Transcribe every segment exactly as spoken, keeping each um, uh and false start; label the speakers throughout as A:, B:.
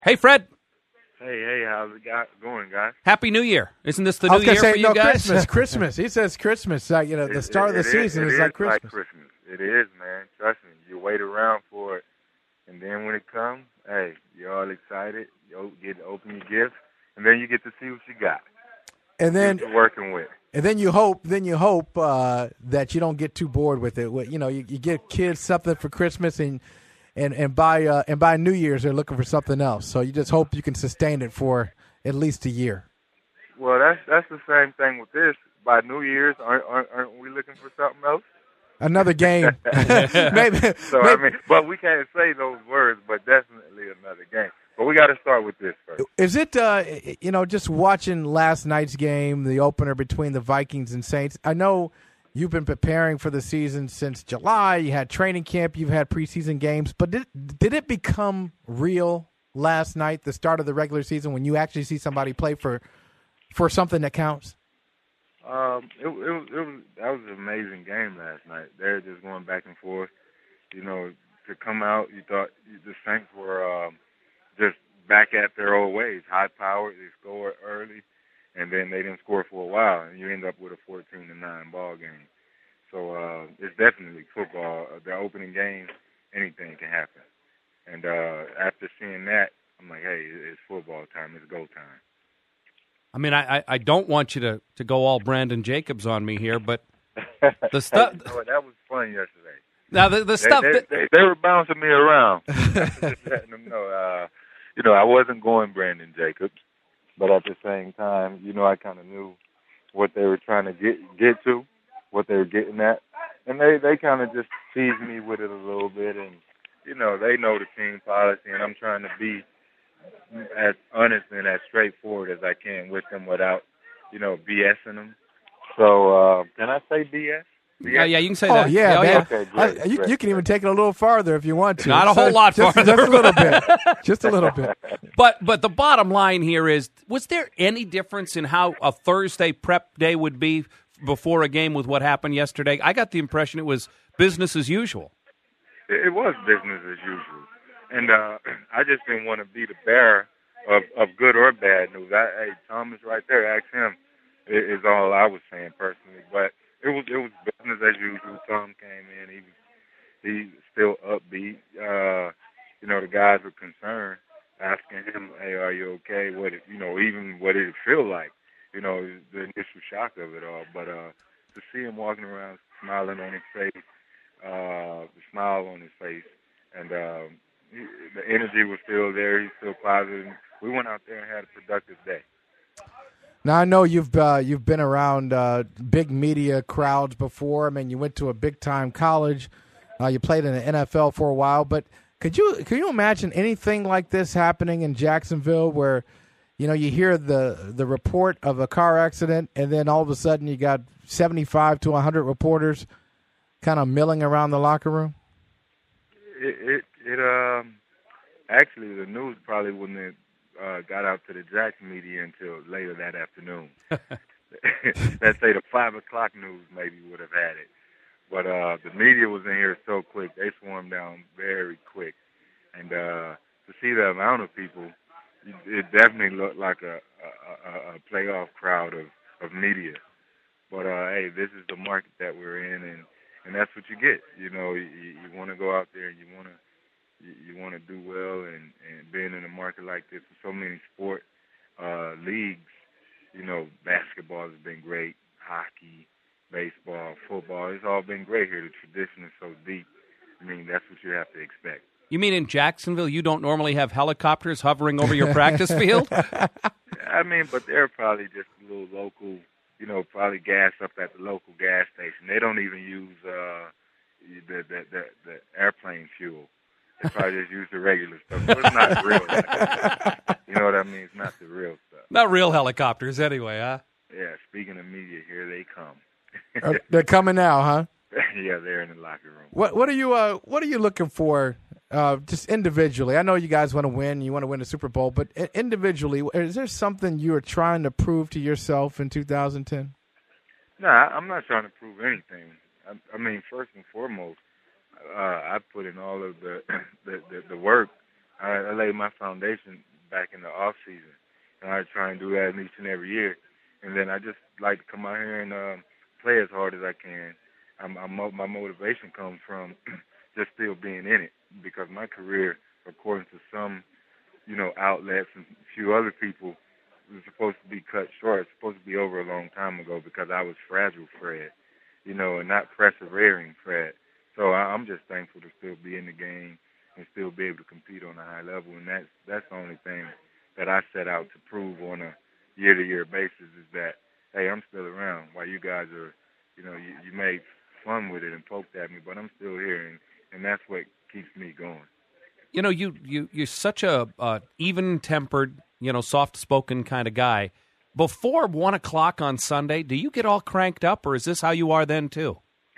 A: Hey, Fred.
B: Hey, hey, how's it got, going, guys?
A: Happy New Year. Isn't this the
C: I was
A: new
C: gonna
A: year
C: say,
A: for
C: no,
A: you guys?
C: Christmas, Christmas. He says Christmas. Uh, you know, the
B: It-
C: start of the
B: it is-
C: season
B: it
C: is
B: is
C: like Christmas.
B: like Christmas. It is, man. Trust me. You wait around for it, and then when it comes, hey, you're all excited. You get to open your gifts, and then you get to see what you got.
C: And then,
B: what you're working with.
C: and then you hope, then you hope uh, that you don't get too bored with it. You know, you, you get kids something for Christmas, and and and by uh, and by New Year's they're looking for something else. So you just hope you can sustain it for at least a year.
B: Well, that's that's the same thing with this. By New Year's, aren't, aren't, aren't we looking for something else?
C: Another game, maybe.
B: So
C: maybe.
B: I mean, but we can't say those words. But definitely another game. But we got to start with this first.
C: Is it, uh, you know, just watching last night's game, the opener between the Vikings and Saints? I know you've been preparing for the season since July. You had training camp. You've had preseason games. But did, did it become real last night, the start of the regular season, when you actually see somebody play for for something that counts?
B: Um, it, it, was, it was that was an amazing game last night. They're just going back and forth. You know, to come out, you thought the Saints were um, just back at their old ways, high powered. They scored early, and then they didn't score for a while, and you end up with a fourteen to nine ball game. So uh, it's definitely football. Uh, the opening game, anything can happen. And uh, after seeing that, I'm like, hey, it's football time. It's go time.
A: I mean, I, I, I don't want you to, to go all Brandon Jacobs on me here, but the stuff.
B: Hey, you know, that was fun yesterday.
A: Now the the
B: They,
A: stuff.
B: they,
A: that,
B: they, they were bouncing me around. Just letting them know. Uh, you know, I wasn't going Brandon Jacobs, but at the same time, you know, I kind of knew what they were trying to get get to, what they were getting at, and they they kind of just teased me with it a little bit, and you know, they know the team policy, and I'm trying to be as honest and as straightforward as I can with them without, you know, BSing them. So, uh, can I say B S?
A: yeah, yeah, you can say
C: Oh,
A: that.
C: yeah,
A: oh,
C: man.
B: Okay, great,
C: I, you,
B: great,
C: you can even
B: great.
C: take it a little farther if you want to.
A: Not a whole
C: Just-
A: lot
C: just,
A: farther.
C: Just a little bit. Just a little bit.
A: But but the bottom line here is: was there any difference in how a Thursday prep day would be before a game with what happened yesterday? I got the impression it was business as usual.
B: It, it was business as usual, and uh, I just didn't want to be the bearer of, of good or bad news. I, hey, Thomas, right there, ask him. Is is all I was saying personally, but it was it was business as usual. Tom came in, he was he still upbeat. Uh, you know, the guys were concerned, asking him, "Hey, are you okay?" What it, you know, even what did it feel like? You know, the initial shock of it all. But uh, to see him walking around, smiling on his face, uh, the smile on his face, and um, he, the energy was still there. He's still positive. We went out there and had a productive day.
C: Now I know you've uh, you've been around uh, big media crowds before. I mean, you went to a big time college. Uh, you played in the N F L for a while, but could you could you imagine anything like this happening in Jacksonville, where you know you hear the the report of a car accident, and then all of a sudden you got seventy-five to one hundred reporters kind of milling around the locker room?
B: It it, it um actually the news probably wouldn't have uh, got out to the Jackson media until later that afternoon. Let's say the five o'clock news maybe would have had it, but uh, the media was in here so quick. They swarmed down very quick, and uh, to see the amount of people, it, it definitely looked like a, a, a, a playoff crowd of, of media. But uh, hey, this is the market that we're in, and, and that's what you get. You know, you, you want to go out there and you want to you, you want to do well, and, and being in a market like this with so many sport uh, leagues, you know, basketball has been great, hockey, baseball, football, it's all been great here. The tradition is so deep. I mean, that's what you have to expect.
A: You mean in Jacksonville you don't normally have helicopters hovering over your practice field?
B: I mean, but they're probably just a little local, you know, probably gas up at the local gas station. They don't even use uh, the, the, the, the airplane fuel. They probably just use the regular stuff. So it's not real. You know what I mean? It's not the real stuff.
A: Not real helicopters anyway, huh?
B: Yeah, speaking of media, here they come.
C: Uh, they're coming now, huh?
B: Yeah, they're in the locker room.
C: What what are you uh what are you looking for uh, just individually? I know you guys want to win, you want to win the Super Bowl, but individually, is there something you are trying to prove to yourself in two thousand ten?
B: No, I'm not trying to prove anything. I, I mean, first and foremost, uh, I put in all of the the, the, the work. I, I laid my foundation back in the off season, and I try and do that each and every year. And then I just like to come out here and um, play as hard as I can. I'm, I'm, my motivation comes from just still being in it, because my career, according to some, you know, outlets and a few other people, was supposed to be cut short. It's supposed to be over a long time ago, because I was fragile Fred, you know, and not persevering Fred. So I, I'm just thankful to still be in the game and still be able to compete on a high level, and that's that's the only thing that I set out to prove on a year-to-year basis, is that, hey, I'm still around while you guys are, you know, you, you made fun with it and poked at me, but I'm still here, and, and that's what keeps me going.
A: You know, you, you, you're such a uh, even-tempered, you know, soft-spoken kind of guy. Before one o'clock on Sunday, do you get all cranked up, or is this how you are then, too?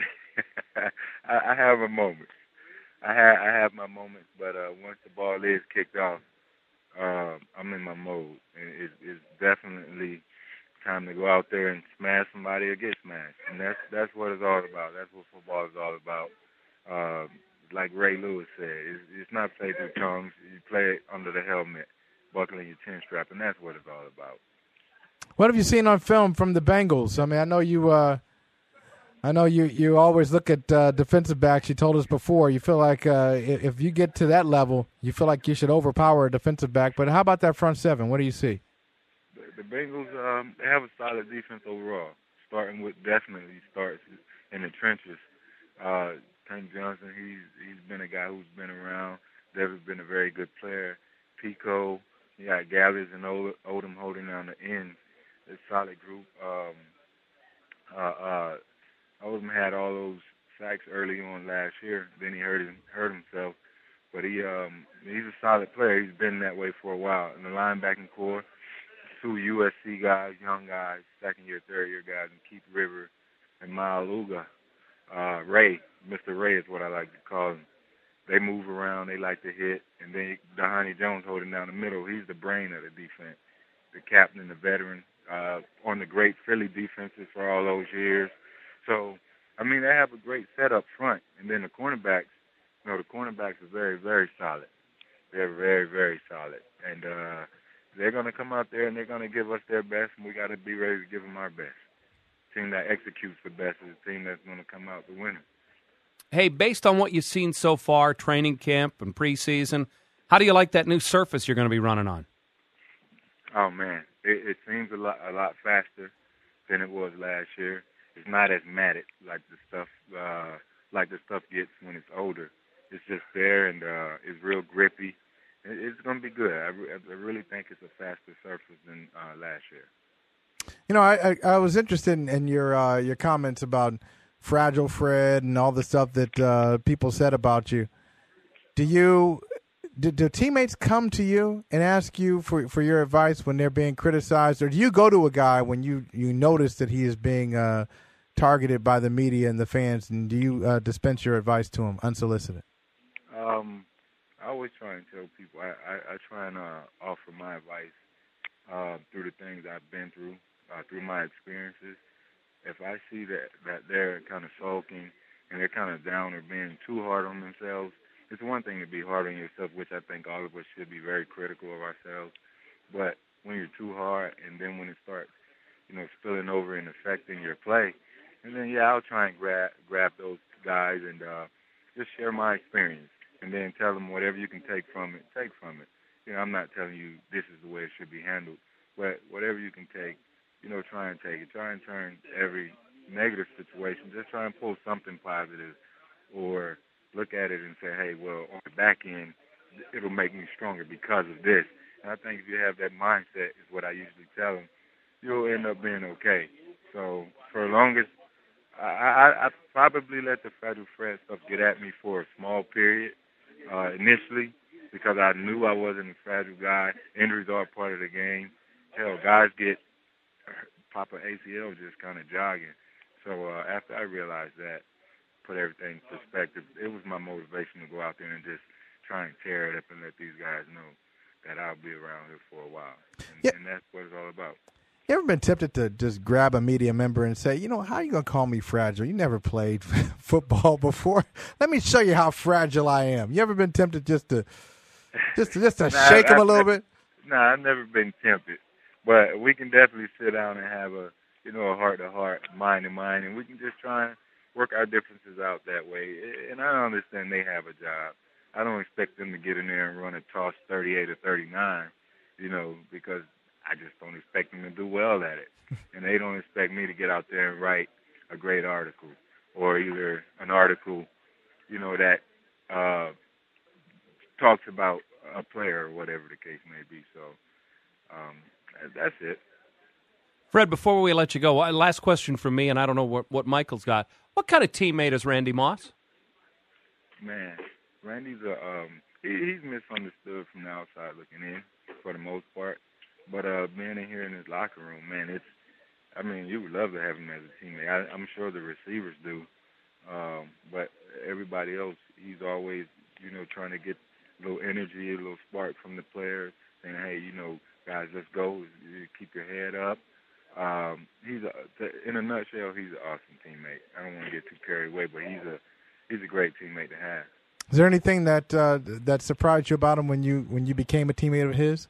B: I, I have a moment. I have, I have my moments, but uh, once the ball is kicked off, uh, I'm in my mode. And it, it's definitely time to go out there and smash somebody or get smashed. And that's that's what it's all about. That's what football is all about. Uh, like Ray Lewis said, it's, it's not played through tongues. You play it under the helmet, buckling your chin strap, and that's what it's all about.
C: What have you seen on film from the Bengals? I mean, I know you. Uh, I know you. You always look at uh, defensive backs. You told us before. You feel like uh, if you get to that level, you feel like you should overpower a defensive back. But how about that front seven? What do you see?
B: The, the Bengals um, they have a solid defense overall. Starting with definitely starts in the trenches. Uh, Tank Johnson, he's he's been a guy who's been around. Devin's been a very good player. Pico, you got Gallis and Odom holding down the ends. It's a solid group. Um, uh, uh, Odom had all those sacks early on last year. Then he hurt him, hurt himself. But he um, he's a solid player. He's been that way for a while. In the linebacking core, two U S C guys, young guys, second year, third year guys, and Keith River and Mal Uga. Uh, Ray, Mister Ray is what I like to call him. They move around. They like to hit. And then Dhani Jones holding down the middle. He's the brain of the defense, the captain, the veteran, uh, on the great Philly defenses for all those years. So, I mean, they have a great set up front. And then the cornerbacks, you know, the cornerbacks are very, very solid. They're very, very solid. And uh, they're going to come out there and they're going to give us their best, and we got to be ready to give them our best. The team that executes the best is the team that's going to come out the winner.
A: Hey, based on what you've seen so far, training camp and preseason, how do you like that new surface you're going to be running on?
B: Oh, man, it, it seems a lot, a lot faster than it was last year. It's not as matted like the stuff uh, like the stuff gets when it's older. It's just there, and uh, it's real grippy. It, it's going to be good. I, re- I really think it's a faster surface than uh, last year.
C: You know, I, I, I was interested in, in your uh, your comments about Fragile Fred and all the stuff that uh, people said about you. Do you do, do teammates come to you and ask you for, for your advice when they're being criticized, or do you go to a guy when you, you notice that he is being uh, targeted by the media and the fans, and do you uh, dispense your advice to him unsolicited?
B: Um, I always try and tell people. I, I, I try and uh, offer my advice uh, through the things I've been through. Uh, through my experiences. If I see that, that they're kind of sulking and they're kind of down or being too hard on themselves, it's one thing to be hard on yourself, which I think all of us should be very critical of ourselves. But when you're too hard, and then when it starts, you know, spilling over and affecting your play, and then, yeah, I'll try and grab, grab those guys and uh, just share my experience, and then tell them whatever you can take from it, take from it. You know, I'm not telling you this is the way it should be handled, but whatever you can take, you know, try and take it. Try and turn every negative situation, just try and pull something positive, or look at it and say, hey, well, on the back end, it'll make me stronger because of this. And I think if you have that mindset, is what I usually tell them, you'll end up being okay. So for the longest, I, I, I probably let the Fragile Fred stuff get at me for a small period uh, initially, because I knew I wasn't a fragile guy. Injuries are part of the game. Hell, guys get pop an A C L just kind of jogging. So uh, after I realized that, put everything in perspective, it was my motivation to go out there and just try and tear it up and let these guys know that I'll be around here for a while. And,
C: yeah.
B: and that's what it's all about.
C: You ever been tempted to just grab a media member and say, you know, how are you going to call me fragile? You never played football before. Let me show you how fragile I am. You ever been tempted just to just to, just to
B: nah,
C: shake
B: I,
C: him a little
B: I,
C: bit?
B: nah, I've never been tempted, but we can definitely sit down and have a, you know, a heart to heart, mind to mind, and we can just try and work our differences out that way. And I understand they have a job. I don't expect them to get in there and run a toss thirty-eight or thirty-nine, you know, because I just don't expect them to do well at it. And they don't expect me to get out there and write a great article or either an article, you know, that uh, talks about a player or whatever the case may be. So um, that's it.
A: Fred, before we let you go, last question from me, and I don't know what, what Michael's got. What kind of teammate is Randy Moss?
B: Man, Randy's a um, he, he's misunderstood from the outside looking in for the most part. But uh, being in here in his locker room, man, it's, I mean, you would love to have him as a teammate. I, I'm sure the receivers do. Um, but everybody else, he's always, you know, trying to get a little energy, a little spark from the players, saying, hey, you know, guys, let's go. Keep your head up. Um, he's a, in a nutshell, he's an awesome teammate. I don't want to get too carried away, but he's a he's a great teammate to have.
C: Is there anything that uh, that surprised you about him when you when you became a teammate of his?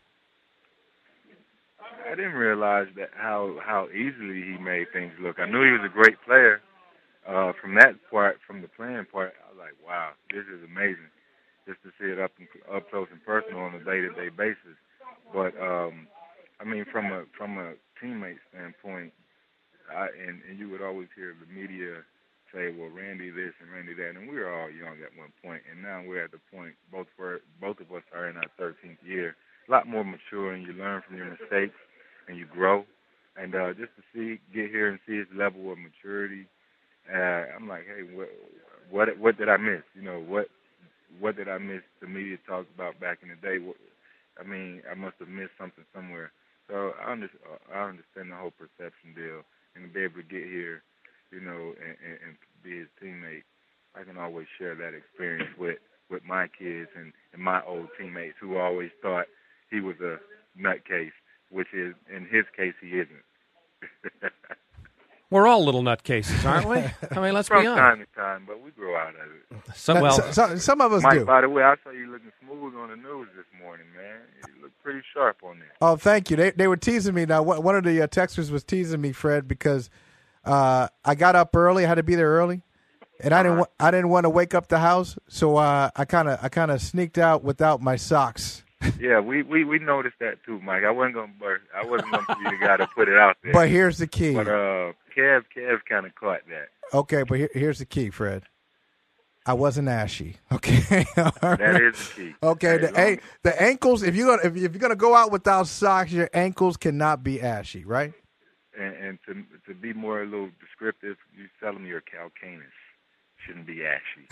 B: I didn't realize that how how easily he made things look. I knew he was a great player. Uh, from that part, from the playing part, I was like, wow, this is amazing, just to see it up and, up close and personal on a day-to-day basis. But um, I mean, from a from a teammate standpoint, I, and, and you would always hear the media say, well, Randy this and Randy that, and we were all young at one point, and now we're at the point, both for, both of us are in our thirteenth year, a lot more mature, and you learn from your mistakes, and you grow. And uh, just to see, get here and see his level of maturity, uh, I'm like, hey, what, what what did I miss? You know, what what did I miss the media talked about back in the day? What, I mean, I must have missed something somewhere. So I, under, I understand the whole perception deal, and to be able to get here, you know, and, and, and be his teammate, I can always share that experience with, with my kids and, and my old teammates who always thought he was a nutcase, which is, in his case, he isn't.
A: We're all little nutcases, aren't we? I mean, let's
B: From
A: be honest.
B: time to time, but we grow out of it.
A: So, well,
C: so, so, some of us
B: Mike,
C: do.
B: by the way, I saw you looking smooth on the news this morning, man. You look pretty sharp on there.
C: Oh, thank you. They they were teasing me. Now, one of the uh, texters was teasing me, Fred, because uh, I got up early. I had to be there early, and I didn't wa- I didn't want to wake up the house, so uh, I kind of I kind of sneaked out without my socks.
B: Yeah, we, we, we noticed that too, Mike. I wasn't gonna burst. I wasn't gonna be the guy to put it out there.
C: But here's the key.
B: But uh, Kev Kev kind of caught that.
C: Okay, but here, here's the key, Fred. I wasn't ashy. Okay,
B: right. That is the key.
C: Okay, the a- the ankles. If you're gonna if, if you're gonna go out without socks, your ankles cannot be ashy, right?
B: And, and to to be more a little descriptive, you tell them you're calcaneus. Shouldn't be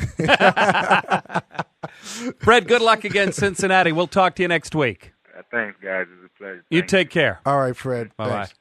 B: ashy.
A: Fred, good luck against Cincinnati. We'll talk to you next week.
B: Uh, thanks, guys. It's a pleasure.
A: You
B: Thank
A: take care.
C: All right, Fred.
A: Bye-bye.
C: Thanks.